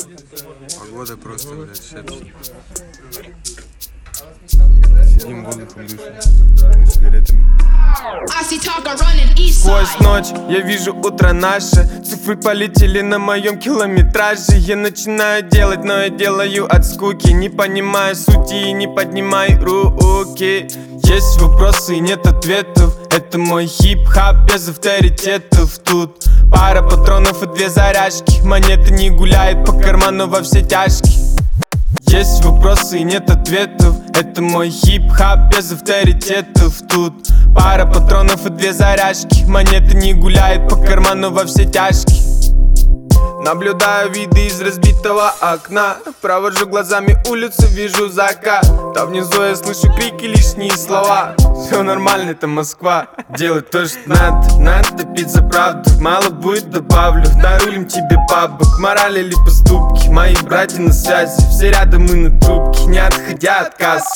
Погода просто, блядь, шепчет. Сидим воздухом дышим, сигаретами. Сквозь ночь я вижу утро наше. Цифры полетели на моем километраже. Я начинаю делать, но я делаю от скуки. Не понимаю сути и не поднимаю руки. Есть вопросы и нет ответов. Это мой хип-хап без авторитетов. Тут пара патронов и 2 заряжки. Монета не гуляет по карману во все тяжкие. Есть вопросы и нет ответов. Это мой хип-хап без авторитетов. Тут пара патронов и 2 заряжки. Монета не гуляет по карману во все тяжкие. Наблюдаю виды из разбитого окна. Провожу глазами улицу, вижу закат. Там внизу я слышу крики, лишние слова. Все нормально, это Москва. Делать то, что надо пить за правду. Мало будет, добавлю, нарулим тебе бабок. Мораль или поступки, мои братья на связи. Все рядом и на трубке, не отходя от кассы.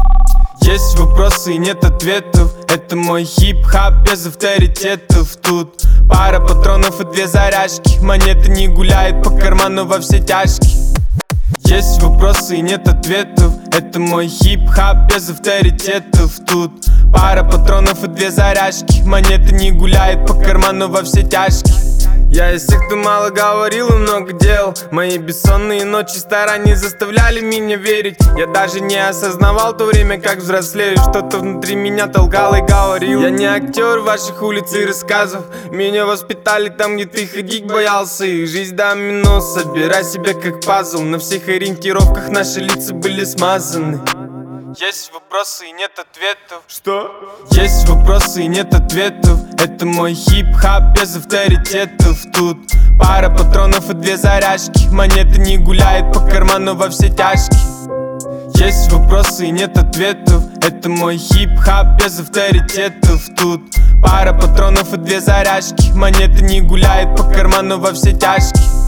Есть вопросы и нет ответов. Это мой хип-хап без авторитетов. Тут пара патронов и 2 заряжки. Монета не гуляет по карману во все тяжкие. Есть вопросы и нет ответов. Это мой хип-хап без авторитетов. Тут пара патронов и 2 заряжки. Монета не гуляет по карману во все тяжкие. Я из тех, кто мало говорил и много делал. Мои бессонные ночи старания заставляли меня верить. Я даже не осознавал то время, как взрослею. Что-то внутри меня толкало и говорил. Я не актер ваших улиц и рассказов. Меня воспитали там, где ты ходить боялся. И жизнь домино, собирай себя как пазл. На всех ориентировках наши лица были смазаны. Есть вопросы и нет ответов. Что? Есть вопросы и нет ответов. Это мой хип-хап без авторитетов. Тут пара патронов и 2 заряжки. Монета не гуляет по карману во все тяжкие. Есть вопросы и нет ответов. Это мой хип-хап без авторитетов. Тут пара патронов и 2 заряжки. Монета не гуляет по карману во все тяжкие.